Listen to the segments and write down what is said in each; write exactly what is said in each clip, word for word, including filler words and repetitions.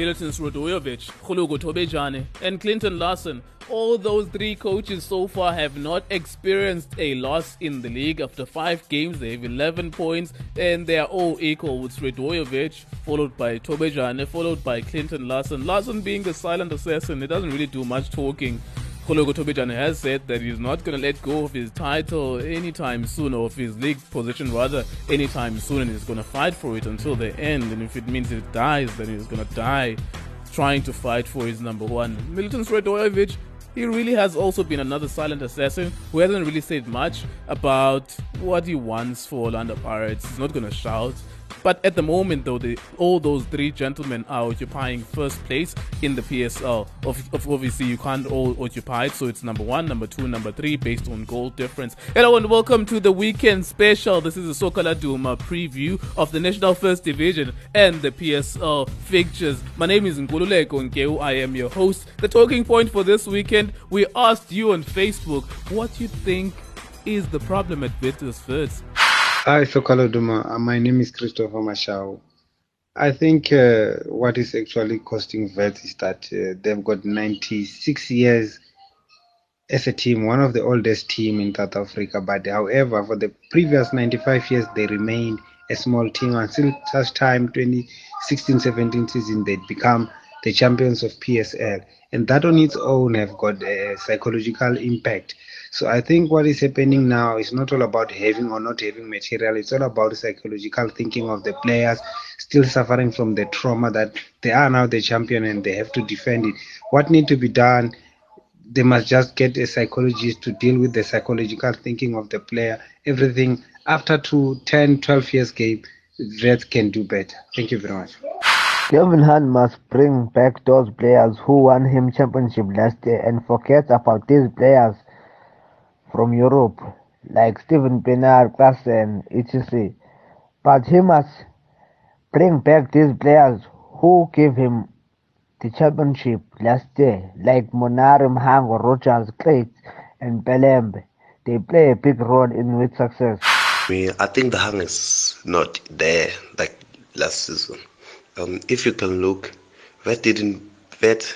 Milutin Sredojevic, Khulugo Tobejane, and Clinton Larson. All those three coaches so far have not experienced a loss in the league. After five games, they have eleven points, and they are all equal, with Sredojevic followed by Tobejane, followed by Clinton Larson. Larson being the silent assassin, he doesn't really do much talking. Khulugo Tobejane has said that he's not going to let go of his title anytime soon, or of his league position rather anytime soon, and he's going to fight for it until the end. And if it means it dies, then he's going to die trying to fight for his number one. Milutin Sredojevic, he really has also been another silent assassin who hasn't really said much about what he wants for Orlando Pirates. He's not going to shout. But at the moment, though, the, all those three gentlemen are occupying first place in the P S L. Of, of obviously, you can't all occupy it, so it's number one, number two, number three, based on goal difference. Hello and welcome to the weekend special. This is a Soccer Laduma preview of the National First Division and the P S L fixtures. My name is Nkululeko Nkeu. I am your host. The talking point for this weekend, we asked you on Facebook what you think is the problem at Wits Wits. Hi, Sokaloduma. My name is Christopher Mashao. I think uh, what is actually costing Wits is that uh, they've got ninety-six years as a team, one of the oldest team in South Africa. But however, for the previous ninety-five years, they remained a small team until such time twenty sixteen seventeen season they'd become the champions of P S L. And that on its own have got a psychological impact. So I think what is happening now is not all about having or not having material. It's all about psychological thinking of the players still suffering from the trauma that they are now the champion and they have to defend it. What needs to be done, they must just get a psychologist to deal with the psychological thinking of the player. Everything after two, ten, twelve years game, Wits can do better. Thank you very much. Kevin Hunt must bring back those players who won him championship last year and forget about these players from Europe, like Steven Pienaar, Klassen, et cetera. But he must bring back these players who gave him the championship last year, like Monare, Mhango, Rogers, Klate, and Pelembe. They play a big role in with success. I mean, I think the hang is not there like last season. Um, if you can look, Vet didn't vet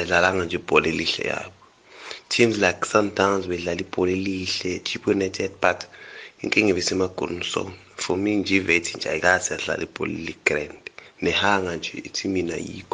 teams like Sundowns with Lali Polilihle, Chipo United, but in King of so for me, G Vet in Jaigas as Lali Polili Grand. Nehanga, it's me na ego.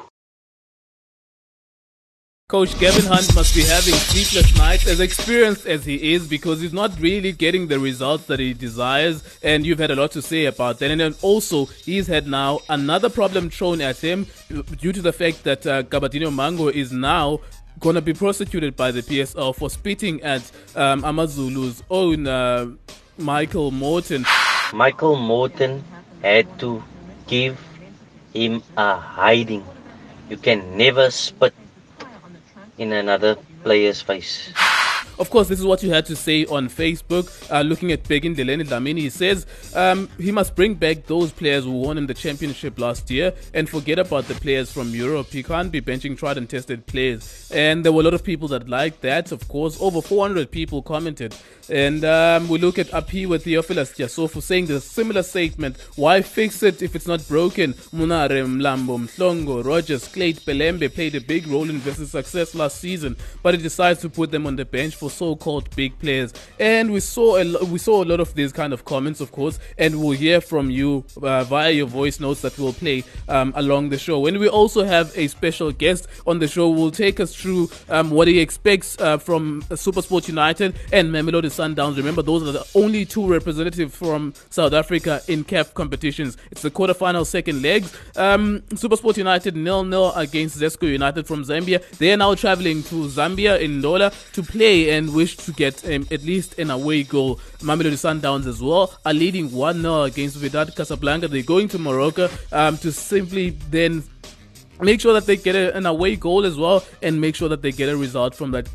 Coach Kevin Hunt must be having sleepless nights, as experienced as he is, because he's not really getting the results that he desires, and you've had a lot to say about that. And then also, he's had now another problem thrown at him due to the fact that uh, Kabadinho Mango is now going to be prosecuted by the P S L for spitting at um, Amazulu's own uh, Michael Morton. Michael Morton had to give him a hiding. You can never spit in another player's face. Of course, this is what you had to say on Facebook. Uh, looking at Begin Deleni Dlamini, he says um, he must bring back those players who won him the championship last year and forget about the players from Europe. He can't be benching tried and tested players. And there were a lot of people that liked that, of course. Over four hundred people commented. And um, we look at Api with Theophilus Jasofu saying the similar statement. Why fix it if it's not broken? Monare, Mlambo, Mhlongo, Rogers, Klate, Pelembe played a big role in Wits' success last season, but he decides to put them on the bench for so-called big players. And we saw a lo- we saw a lot of these kind of comments, of course, and we'll hear from you uh, via your voice notes that we'll play um, along the show. And we also have a special guest on the show who will take us through um, what he expects uh, from SuperSport United and Mamelodi Sundowns. Remember, those are the only two representatives from South Africa in C A F competitions. It's the quarterfinal second legs. Um, SuperSport United nil nil against Zesco United from Zambia. They are now traveling to Zambia in Ndola to play and wish to get um, at least an away goal. Mamelodi Sundowns as well are leading one nil against Wydad Casablanca. They're going to Morocco um, to simply then make sure that they get a, an away goal as well and make sure that they get a result from that game.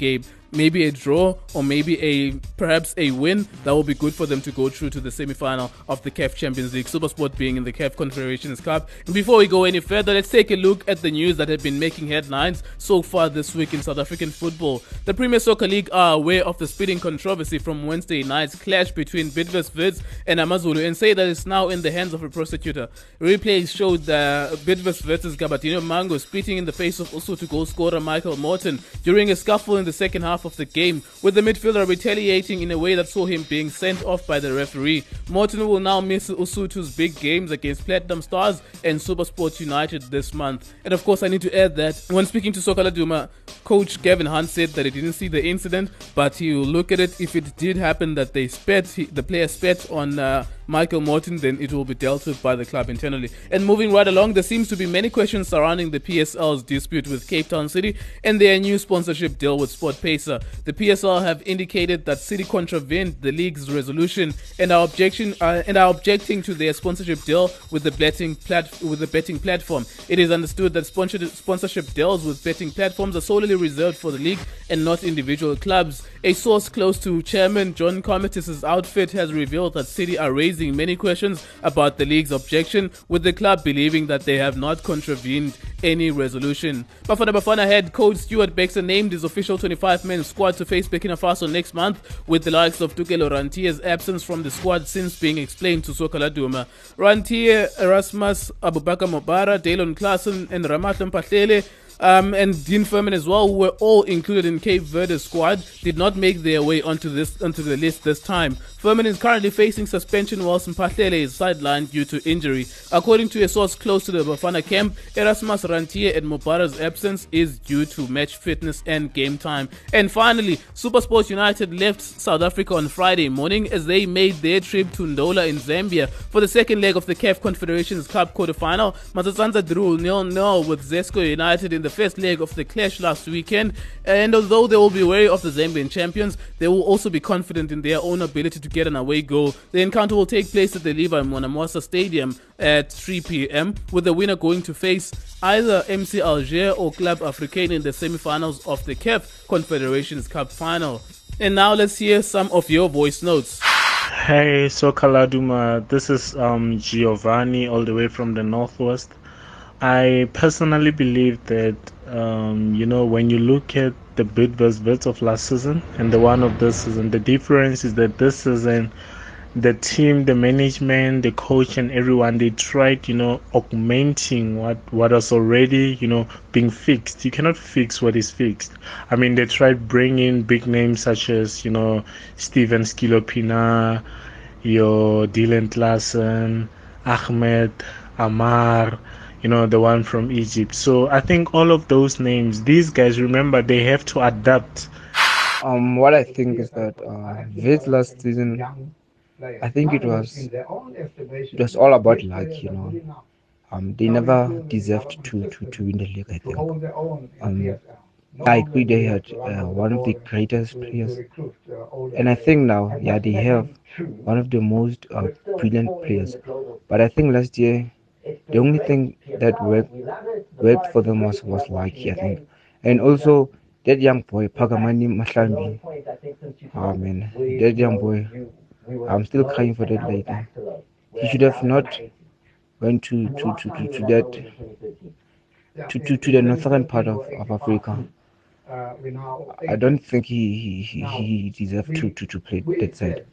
maybe a draw, or maybe a perhaps a win that will be good for them to go through to the semi-final of the C A F Champions League, SuperSport being in the C A F Confederations Cup. And before we go any further, let's take a look at the news that have been making headlines so far this week in South African football. The Premier Soccer League are aware of the speeding controversy from Wednesday night's clash between Bidvest Wits and Amazulu and say that it's now in the hands of a prosecutor. Replays showed the Bidvest Wits' Gabadino Mango spitting in the face of Usuthu goal scorer Michael Morton during a scuffle in the second half of the game, with the midfielder retaliating in a way that saw him being sent off by the referee. Morton will now miss Usuthu's big games against Platinum Stars and SuperSport United this month. And of course, I need to add that when speaking to Soccer Laduma, Coach Gavin Hunt said that he didn't see the incident, but he will look at it. If it did happen that they spat, he, the player spat on uh, Michael Morton, then it will be dealt with by the club internally. And moving right along, there seems to be many questions surrounding the P S L's dispute with Cape Town City and their new sponsorship deal with SportPesa. The P S L have indicated that City contravened the league's resolution and are objection uh, and are objecting to their sponsorship deal with the betting plat- with the betting platform. It is understood that sponsorship sponsorship deals with betting platforms are solely reserved for the league and not individual clubs. A source close to Chairman John Comitis' outfit has revealed that City are raising many questions about the league's objection, with the club believing that they have not contravened any resolution. Bafana Bafana head coach Stuart Baxter named his official twenty-five man squad to face Burkina Faso next month, with the likes of Tukelo Rantier's absence from the squad since being explained to Soccer Laduma. Rantier, Erasmus, Abubakar Mobara, Daylon Klassen and Ramatla Mpahlele Um, and Dean Furman as well, who were all included in Cape Verde's squad, did not make their way onto this onto the list this time. Furman is currently facing suspension whilst Mpahlele is sidelined due to injury. According to a source close to the Bafana camp, Erasmus Rantier and Mubara's absence is due to match fitness and game time. And finally, SuperSport United left South Africa on Friday morning as they made their trip to Ndola in Zambia for the second leg of the C A F Confederations Cup quarter-final. Matsatsanza drew nil nil with Zesco United in the first leg of the clash last weekend, and although they will be wary of the Zambian champions, they will also be confident in their own ability to get an away goal. The encounter will take place at the Levi Mwanamwasa Stadium at three p.m, with the winner going to face either M C Alger or Club Africain in the semi-finals of the C A F Confederations Cup final. And now let's hear some of your voice notes. Hey, Soccer Laduma, this is um, Giovanni all the way from the Northwest. I personally believe that, um, you know, when you look at the Bidvest Wits of last season and the one of this season, the difference is that this season, the team, the management, the coach and everyone, they tried, you know, augmenting what, what was already, you know, being fixed. You cannot fix what is fixed. I mean, they tried bringing big names such as, you know, Steven Skilopina, your Dylan Klassen, Ahmed, Amar, you know, the one from Egypt. So I think all of those names, these guys, remember, they have to adapt. Um, what I think is that uh, Wits last season, I think it was it was all about luck, you know. Um, they never deserved to, to, to win the league, I think. Um, I agree they had uh, one of the greatest players. And I think now, yeah, they have one of the most uh, brilliant players. But I think last year, the only thing that worked worked for them was, was lucky, I think. And also, that young boy, Pagamani Mahlambi, oh man, that young boy, I'm still crying for that lady. He should have not went to, to, to, to, to that, to, to, to the northern part of, of Africa. I don't think he, he, he deserved to, to, to play that side.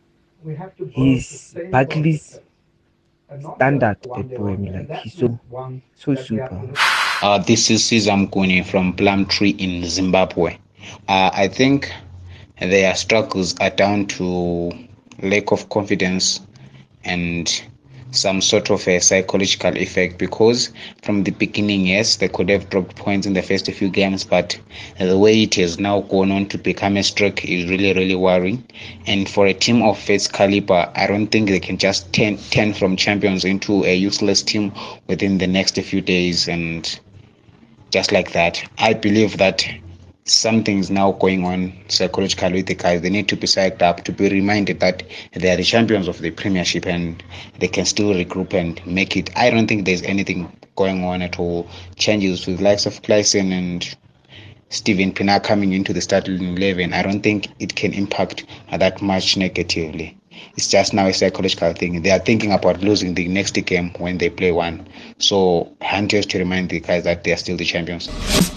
He's Barkley's standard, that boy, I mean, like, he's so, so super. Uh, this is Cesar Mkuni from Plumtree in Zimbabwe. Uh, I think their struggles are down to lack of confidence and some sort of a psychological effect, because from the beginning, yes, they could have dropped points in the first few games, but the way it has now gone on to become a streak is really, really worrying. And for a team of its caliber, I don't think they can just turn, turn from champions into a useless team within the next few days and just like that. I believe that something's now going on psychologically with the guys. They need to be psyched up, to be reminded that they are the champions of the Premiership and they can still regroup and make it. I don't think there's anything going on at all. Changes with likes of Klassen and Steven Pienaar coming into the starting eleven, I don't think it can impact that much negatively. It's just now a psychological thing. They are thinking about losing the next game when they play one. So Hunt has to remind the guys that they are still the champions.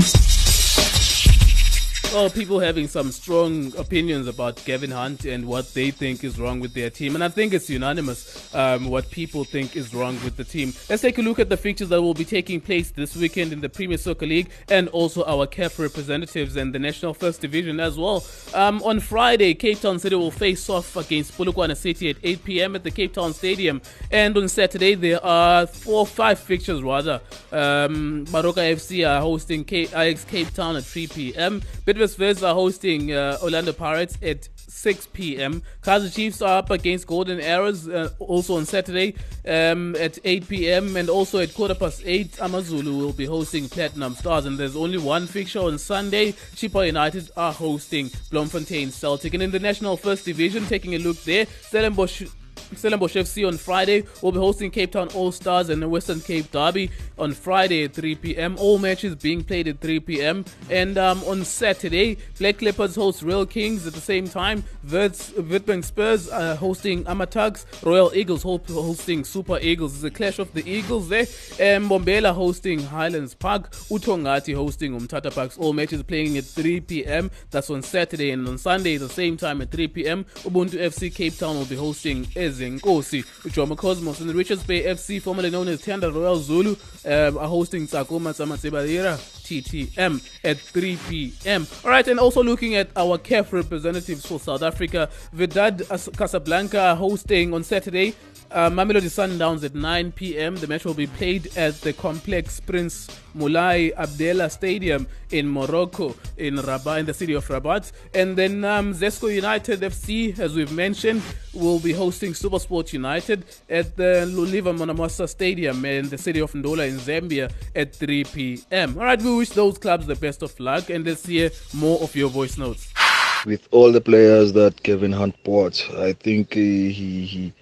Well, people having some strong opinions about Gavin Hunt and what they think is wrong with their team. And I think it's unanimous um, what people think is wrong with the team. Let's take a look at the fixtures that will be taking place this weekend in the Premier Soccer League and also our C A F representatives and the National First Division as well. Um, on Friday, Cape Town City will face off against Polokwane City at eight p.m. at the Cape Town Stadium. And on Saturday, there are four, five fixtures rather. Um, Baroka F C are hosting K- I X Cape Town at three p.m. Wits are hosting uh, Orlando Pirates at six p.m. Kaizer Chiefs are up against Golden Arrows uh, also on Saturday um, at eight p.m. and also at quarter past eight, Amazulu will be hosting Platinum Stars. And there's only one fixture on Sunday. Chippa United are hosting Bloemfontein Celtic. And in the National First Division, taking a look there, Stellenbosch Stellenbosch F C on Friday will be hosting Cape Town All Stars and the Western Cape Derby on Friday at three p.m. All matches being played at three p.m. And um, on Saturday, Black Leopards host Real Kings at the same time. Wits, Witbank Spurs are hosting Amatugs. Royal Eagles hosting Super Eagles. It's a clash of the Eagles there. And Mbombela hosting Highlands Park. Utongati hosting Umtata Parks. All matches playing at three p.m. That's on Saturday. And on Sunday, the same time at three p.m., Ubuntu F C Cape Town will be hosting Ezenkosi. Ujoma Cosmos and the Richards Bay F C, formerly known as Tianda Royal Zulu, um, are hosting Tsakoma Tsamasebalira T T M at three p.m. Alright, and also looking at our C A F representatives for South Africa, Wydad Casablanca hosting on Saturday Uh, Mamelodi Sundowns at nine p.m. The match will be played at the complex Prince Moulay Abdallah Stadium in Morocco, in Rabat, in the city of Rabat. And then um, Zesco United F C, as we've mentioned, will be hosting SuperSport United at the Luliva Monamasa Stadium in the city of Ndola in Zambia at three p.m. All right, we wish those clubs the best of luck, and let's hear more of your voice notes. With all the players that Kevin Hunt bought, I think he he. he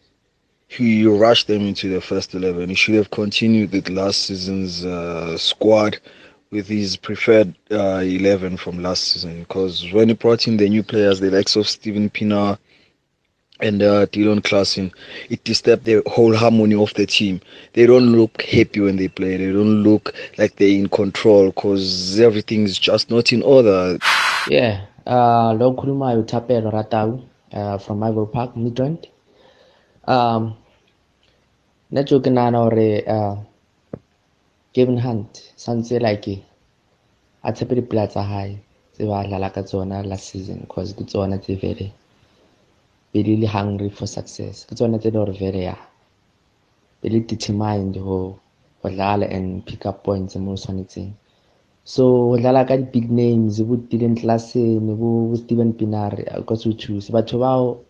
He rushed them into the first eleven. He should have continued with last season's uh, squad with his preferred uh, eleven from last season. Because when he brought in the new players, the likes of Steven Pienaar and uh, Dylan Klassen, it disturbed the whole harmony of the team. They don't look happy when they play. They don't look like they're in control because everything is just not in order. Yeah, uh, lo khuluma uThapelo Ratau uh, from Ivory Park, Midrand. Um, na jo ke nana hore uh, Kevin Hunt santse like a tshepe dipela tsa hae tse ba dlala ka tsona last season because ke tsona tse very really hungry for success, ke tsona tse hore very ya really determined ho ho dlala and pick up points mo tshwanetseng. So ho dlala ka di big names bo Dylan Klassen bo Steven Pienaar ka se choose batho bao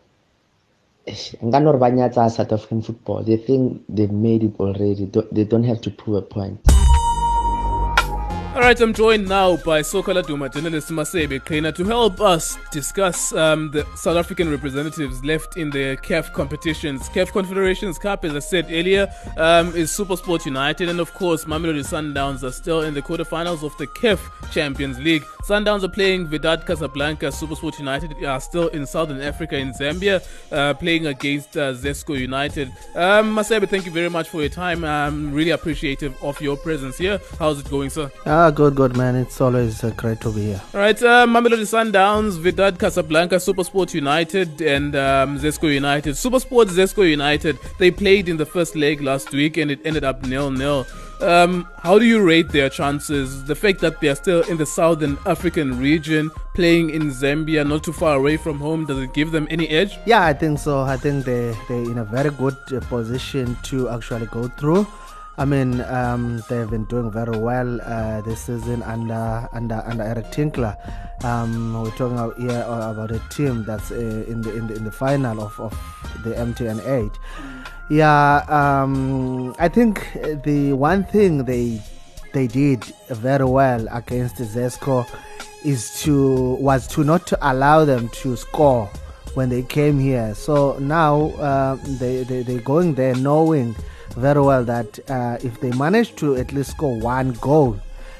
South African football. They think they've made it already. They don't have to prove a point. Alright, I'm joined now by Sokala Duma journalist Masebe Qhena to help us discuss um, the South African representatives left in the C A F competitions. C A F Confederations Cup, as I said earlier, um, is SuperSport United, and of course Mamelodi Sundowns are still in the quarterfinals of the C A F Champions League. Sundowns are playing Wydad Casablanca. SuperSport United are still in Southern Africa, in Zambia, uh, playing against uh, Zesco United. Um, Masebe, thank you very much for your time. I'm really appreciative of your presence here. How's it going, sir? Ah, good, good, man. It's always uh, great to be here. All right, uh, Mamelodi Sundowns, Wydad Casablanca, SuperSport United, and um, Zesco United. SuperSport Zesco United, they played in the first leg last week, and it ended up nil nil. Um, how do you rate their chances? The fact that they are still in the Southern African region, playing in Zambia, not too far away from home, does it give them any edge? Yeah, I think so. I think they, they're in a very good uh, position to actually go through. I mean, um, they've been doing very well uh, this season under under under Eric Tinkler. Um, we're talking about here about a team that's uh, in the in the in the final of, of the M T N eight. Yeah, um, I think the one thing they they did very well against Zesco is to was to not to allow them to score when they came here. So now uh, they they they're going there knowing very well that uh, if they manage to at least score one goal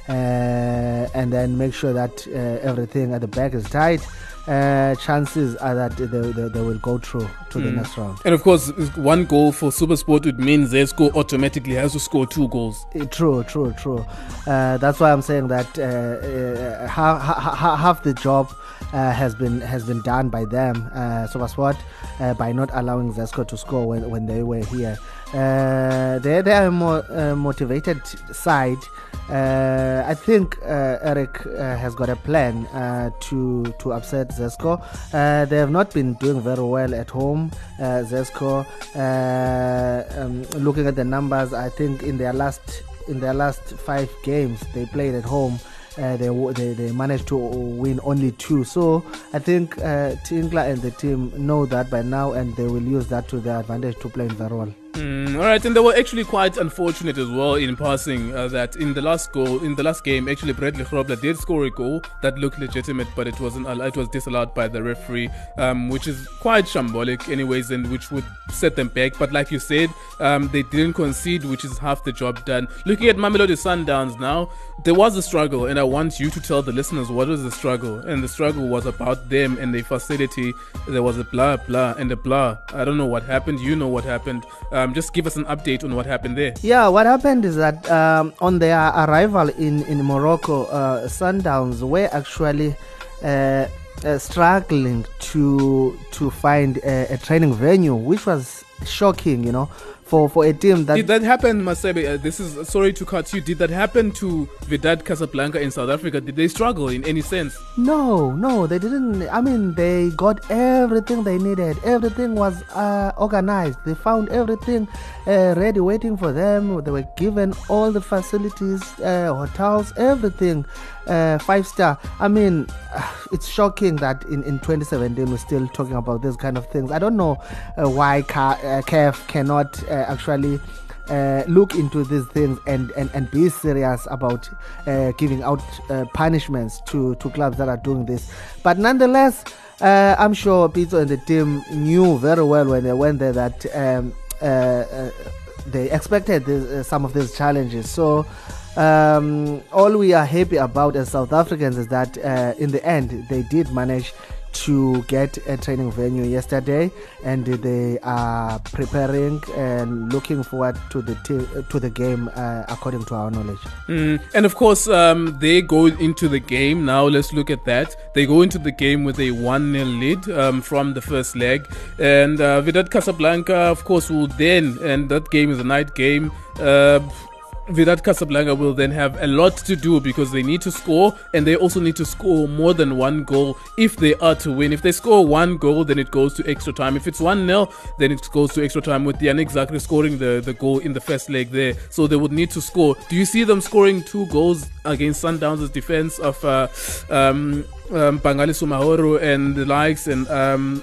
uh, and then make sure that uh, everything at the back is tight, uh, chances are that they, they, they will go through to mm. the next round. And of course, one goal for SuperSport would mean Zesco automatically has to score two goals. Uh, true, true, true. Uh, that's why I'm saying that uh, uh, half, half, half the job uh, has been has been done by them, uh, SuperSport, uh, by not allowing Zesco to score when, when they were here. Uh, they they are a more uh, motivated side. Uh, I think uh, Eric uh, has got a plan uh, to to upset Zesco. Uh, they have not been doing very well at home. Uh, Zesco, uh, um, looking at the numbers, I think in their last in their last five games they played at home, Uh, they, they they managed to win only two. So I think uh, Tinkler and the team know that by now, and they will use that to their advantage to play very well. Mm, all right, and they were actually quite unfortunate as well in passing uh, that in the last goal, in the last game, actually Bradley Grobler did score a goal that looked legitimate, but it wasn't. It was disallowed by the referee, um, which is quite shambolic, anyways, and which would set them back. But like you said, um, they didn't concede, which is half the job done. Looking at Mamelodi Sundowns now, there was a struggle, and I want you to tell the listeners what was the struggle. And the struggle was about them and their facility. There was a blah blah and a blah. I don't know what happened. You know what happened. Um, just give us an update on what happened there. Yeah, what happened is that um, on their arrival in, in Morocco, uh, Sundowns were actually uh, uh, struggling to to find a, a training venue, which was shocking, you know, for, for a team that... Did that happen, Masebe? Uh, this is, sorry to cut you, did that happen to Wydad Casablanca in South Africa? Did they struggle in any sense? No, no, they didn't. I mean, they got everything they needed. Everything was uh, organized. They found everything uh, ready, waiting for them. They were given all the facilities, uh, hotels, everything. Uh, five star. I mean, it's shocking that in, in twenty seventeen we're still talking about this kind of things. I don't know uh, why C A F cannot uh, actually uh, look into these things and, and, and be serious about uh, giving out uh, punishments to, to clubs that are doing this. But nonetheless, uh, I'm sure Pizzo and the team knew very well when they went there that um, uh, uh, they expected this, uh, some of these challenges. So Um, all we are happy about as South Africans is that uh, in the end they did manage to get a training venue yesterday, and they are preparing and looking forward to the t- to the game uh, according to our knowledge. Mm. And of course, um, they go into the game now. Let's look at that. They go into the game with a one nil lead um, from the first leg, and uh, Wydad Casablanca, of course, will then, and that game is a night game. Uh, Wydad Casablanca will then have a lot to do because they need to score, and they also need to score more than one goal if they are to win. If they score one goal, then it goes to extra time. If it's one nil, then it goes to extra time, with Yannick Zakri scoring the, the goal in the first leg there. So they would need to score. Do you see them scoring two goals against Sundowns' defense of uh, um, um, Bangali Sumahoro and the likes, and um,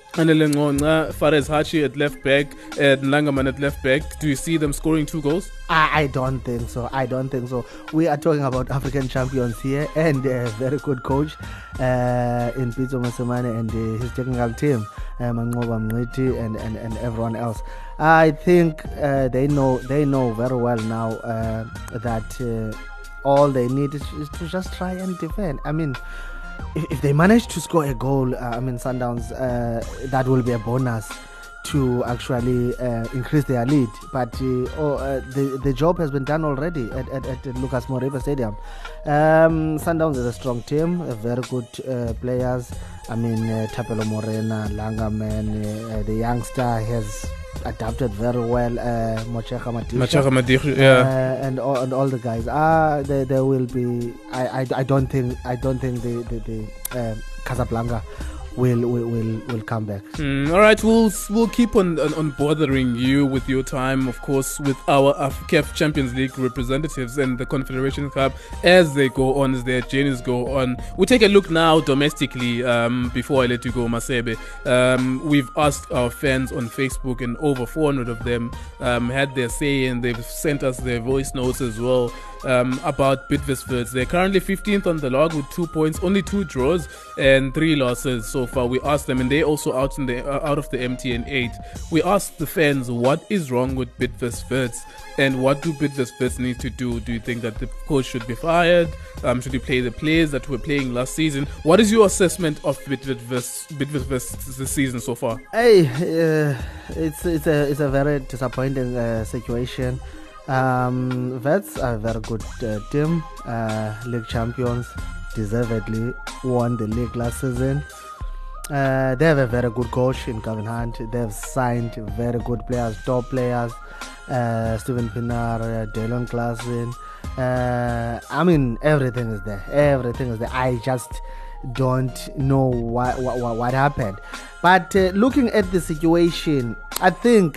Fares Hachi at left back and Langaman at left back? Do you see them scoring two goals? I, I don't think so. I don't think so. We are talking about African champions here, and a very good coach uh, in Pitso Mosemane and uh, his technical team, uh, Mangoba Mngiti and, and, and everyone else. I think uh, they know they know very well now uh, that uh, all they need is, is to just try and defend. I mean, If, if they manage to score a goal, uh, I mean, Sundowns, uh, that will be a bonus to actually uh, increase their lead. But uh, oh, uh, the the job has been done already at, at, at Lucas Moreira Stadium. Um, Sundowns is a strong team, uh, very good uh, players. I mean, uh, Tapelo Morena, Langaman, uh, the youngster has adapted very well. Uh, Mocheka Madisha, Mocheka Madisha, yeah, uh, and all and all the guys. Ah, uh, there there will be. I, I, I don't think I don't think the the, the uh, Casablanca will will will, will come back. Mm, all right, we'll we'll keep on, on on bothering you with your time, of course, with our C A F Champions League representatives and the Confederation Cup as they go on, as their journeys go on. We take a look now domestically. Um, before I let you go, Masebe, um, we've asked our fans on Facebook, and over four hundred of them um, had their say, and they've sent us their voice notes as well. um, about Bidvest Wits. They're currently fifteenth on the log with two points, only two draws and three losses so far. We asked them, and they're also out in the uh, out of the M T N eight. We asked the fans what is wrong with Bidvest Wits and what do Bidvest Wits need to do. Do you think that the coach should be fired? Um, should he play the players that were playing last season? What is your assessment of Bidvest Wits this season so far? Hey, uh, it's it's a it's a very disappointing uh, situation. Um, Vets are a very good uh, team, uh, league champions, deservedly won the league last season. Uh, they have a very good coach in Gavin Hunt. They have signed very good players, top players, uh, Steven Pienaar, uh, Dylan Klassen. Uh, I mean, everything is there. Everything is there. I just don't know what what, what happened. But uh, looking at the situation, I think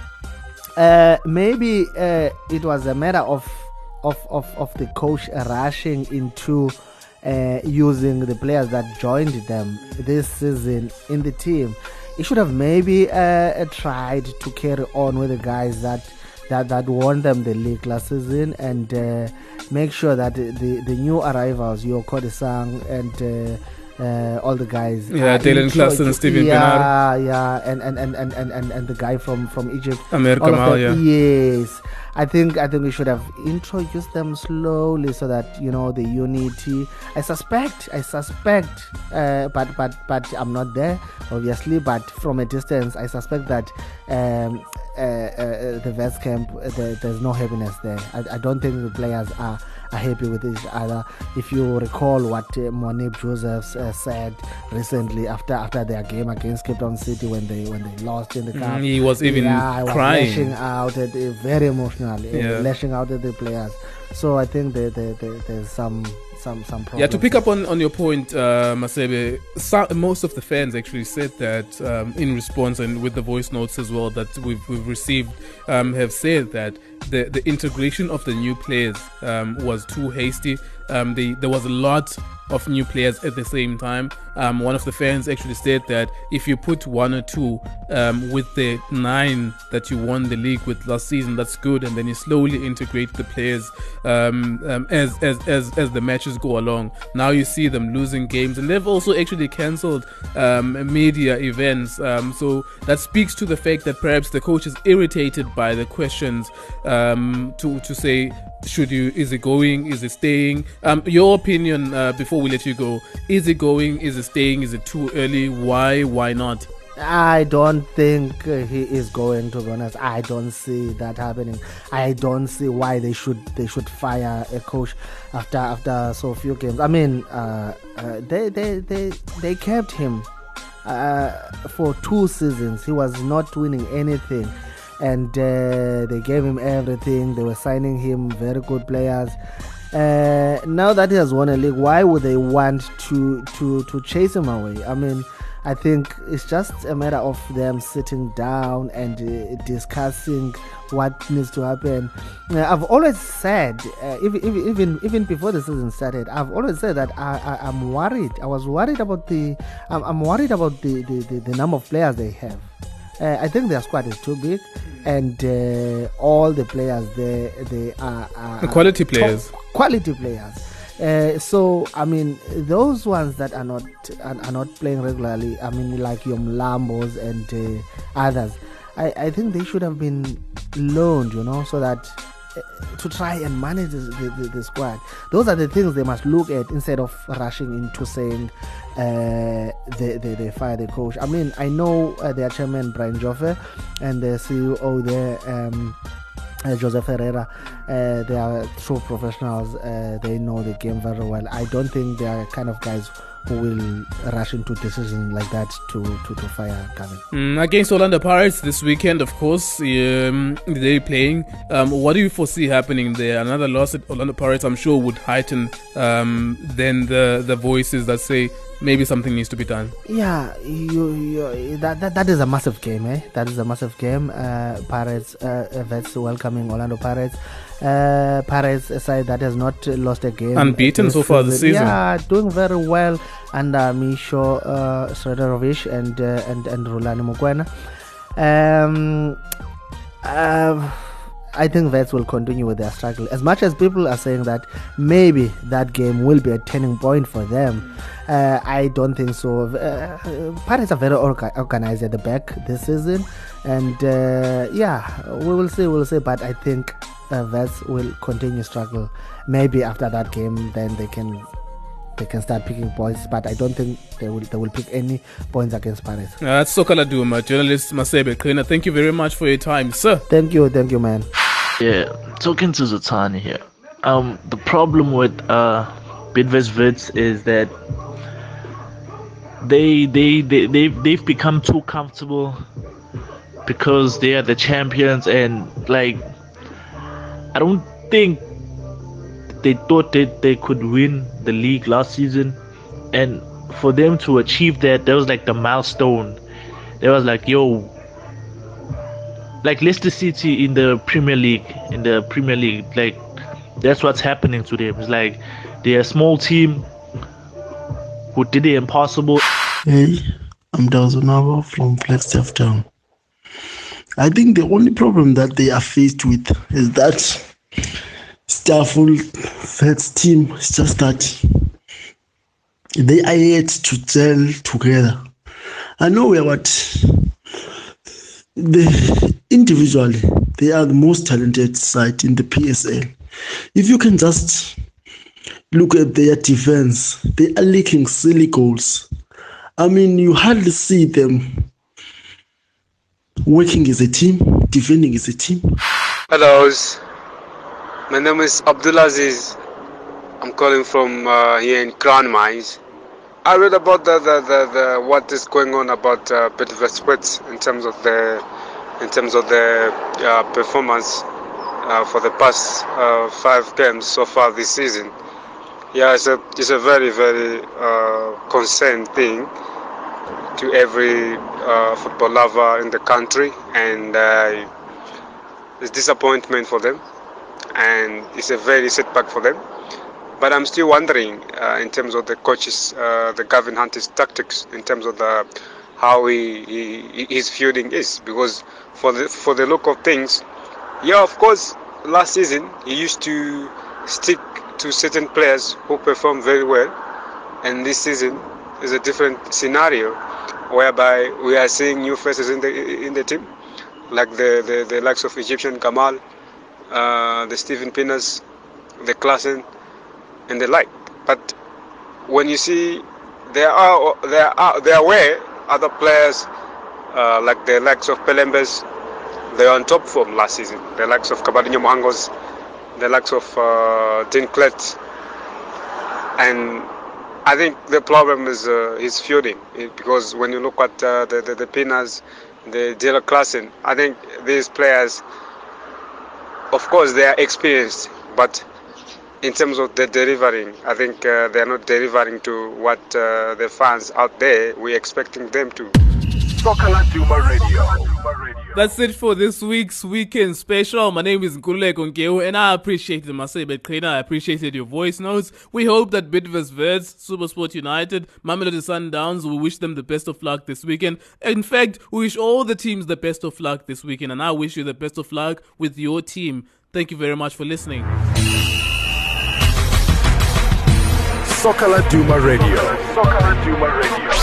uh, maybe uh, it was a matter of of, of, of the coach rushing into uh, using the players that joined them this season in the team. He should have maybe uh, tried to carry on with the guys that that, that won them the league last season and uh, make sure that the, the, the new arrivals, your Kodisang and uh, Uh, all the guys, yeah, uh, Dylan Klassen, Steven yeah, Pienaar, yeah, and and, and, and, and, and and the guy from, from Egypt, Amir Kamal, yeah. Yes, I think I think we should have introduced them slowly so that you know the unity. I suspect, I suspect, uh, but but but I'm not there, obviously. But from a distance, I suspect that um, uh, uh, the Vets camp, the, there's no happiness there. I, I don't think the players are. are happy with each other. If you recall what uh, Monib Josephs uh, said recently after after their game against Cape Town City when they when they lost in the cup, mm, he was even yeah, crying, was lashing out at uh, very emotional, yeah. uh, lashing out at the players. So I think they, they, they, there's some. Some, some yeah, to pick up on, on your point, uh, Masebe, some, most of the fans actually said that um, in response, and with the voice notes as well that we've, we've received, um, have said that the, the integration of the new players um, was too hasty. Um, they, there was a lot of new players at the same time. Um, one of the fans actually said that if you put one or two um, with the nine that you won the league with last season, that's good, and then you slowly integrate the players um, um, as, as as as the matches go along. Now you see them losing games, and they've also actually cancelled um, media events. Um, so that speaks to the fact that perhaps the coach is irritated by the questions um, to to say, should you, is it going, is it staying? Um, your opinion uh, before we let you go, is it going, is it staying, is it too early, why, why not? I don't think uh, he is going, to be honest. I don't see that happening. I don't see why they should they should fire a coach after after so few games. I mean, uh, uh, they, they, they, they kept him uh, for two seasons. He was not winning anything. And uh, they gave him everything. They were signing him very good players. Uh, now that he has won a league, why would they want to to to chase him away? I mean, I think it's just a matter of them sitting down and uh, discussing what needs to happen. Uh, I've always said, uh, even, even even before the season started, I've always said that I, I, I'm worried. I was worried about the. I'm, I'm worried about the, the, the, the number of players they have. Uh, I think their squad is too big, and uh, all the players they they are, are quality players. Quality players. Uh, so I mean, those ones that are not are, are not playing regularly. I mean, like your Mlambos and uh, others. I, I think they should have been loaned, you know, so that uh, to try and manage the, the, the squad. Those are the things they must look at instead of rushing into saying uh, they, they, they fire the coach. I mean, I know uh, their chairman Brian Joffe and the C E O there, um, uh, Joseph Ferreira, uh, they are true professionals. Uh, they know the game very well. I don't think they are kind of guys who will rush into decisions like that to, to, to fire Gavin. Mm, against Orlando Pirates this weekend, of course, um, they're playing. Um, what do you foresee happening there? Another loss at Orlando Pirates, I'm sure, would heighten um, then the, the voices that say maybe something needs to be done. Yeah, you, you, that, that that is a massive game, eh? That is a massive game. Uh, Pirates, uh, Vets welcoming Orlando Pirates. Uh, Pirates, a side that has not lost a game. Unbeaten so far this season. Yeah, doing very well under Misho uh, Srederovich and, uh, and, and Rulani Mukwena. Um, uh, I think Vets will continue with their struggle. As much as people are saying that maybe that game will be a turning point for them, uh, I don't think so. Uh, Pirates are very orga- organized at the back this season, and uh, yeah, we will see, we will see. But I think uh, Vets will continue struggle. Maybe after that game, then they can. They can start picking points, but I don't think they will they will pick any points against Pirates. Uh, that's Soccer Laduma, journalist Masebe Qhina. Thank you very much for your time, sir. Thank you, thank you, man. Yeah, talking to Zutani here. Um, the problem with uh, Bidvest Wits is that they they they they they've become too comfortable because they are the champions, and like I don't think they thought that they could win the league last season, and for them to achieve that, that was like the milestone. They was like, yo, like Leicester City in the Premier League, in the Premier League, like that's what's happening to them. It's like they're a small team who did the impossible. Hey, I'm Dawsonabo from Flagstaff Town. I think the only problem that they are faced with is that Starful Vets team is just that they are yet to gel together. I know we are what the individually they are the most talented side in the P S L. If you can just look at their defense, they are leaking silly goals. I mean, you hardly see them working as a team, defending as a team. Hello. My name is Abdulaziz. I'm calling from uh, here in Crown Mines. I read about the, the, the, the what is going on about uh, Bidvest Wits in terms of the in terms of the uh, performance uh, for the past uh, five games so far this season. Yeah, it's a it's a very very uh, concerned thing to every uh, football lover in the country, and uh, it's disappointment for them. And it's a very setback for them. But I'm still wondering uh, in terms of the coaches, uh, the Gavin Hunt's tactics, in terms of the how he, he, his fielding is. Because for the for the look of things, yeah, of course, last season he used to stick to certain players who perform very well, and this season is a different scenario, whereby we are seeing new faces in the in the team, like the the, the likes of Egyptian Kamal. Uh, the Stephen Pinas, the Klassen, and the like. But when you see there are there are there were other players uh, like the likes of Pelembes, they were on top form last season. The likes of Kabadinho Mohangos, the likes of uh, Dinklet, and I think the problem is uh, his fielding, because when you look at uh, the, the the Pinas, the Dela Klassen, I think these players. Of course, they are experienced, but in terms of the delivering, I think uh, they are not delivering to what uh, the fans out there we're expecting them to. Soccer Laduma Radio. That's it for this week's weekend special. My name is Nkululeko Nkeu, and I appreciated Masebe Qhina. I appreciated your voice notes. We hope that Bidvest Wits, SuperSport United, Mamelodi Sundowns, we wish them the best of luck this weekend. In fact, we wish all the teams the best of luck this weekend, and I wish you the best of luck with your team. Thank you very much for listening. Soccer Laduma Radio. Soccer Laduma Radio.